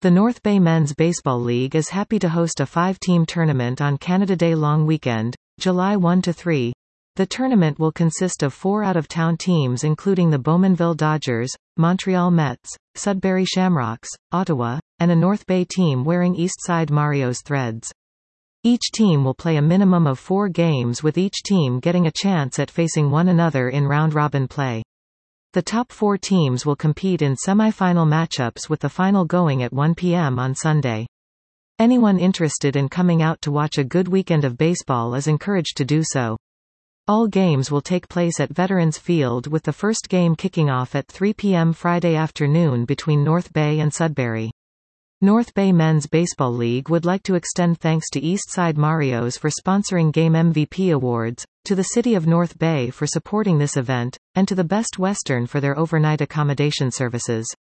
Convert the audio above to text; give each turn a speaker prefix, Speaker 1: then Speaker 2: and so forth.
Speaker 1: The North Bay Men's Baseball League is happy to host a 5-team tournament on Canada Day long weekend, July 1–3. The tournament will consist of 4 out-of-town teams including the Bowmanville Dodgers, Montreal Mets, Sudbury Shamrocks, Ottawa, and a North Bay team wearing Eastside Mario's threads. Each team will play a minimum of 4 games, with each team getting a chance at facing one another in round-robin play. The top 4 teams will compete in semi-final matchups, with the final going at 1 p.m. on Sunday. Anyone interested in coming out to watch a good weekend of baseball is encouraged to do so. All games will take place at Veterans Field, with the first game kicking off at 3 p.m. Friday afternoon between North Bay and Sudbury. North Bay Men's Baseball League would like to extend thanks to Eastside Mario's for sponsoring Game MVP awards, to the City of North Bay for supporting this event, and to the Best Western for their overnight accommodation services.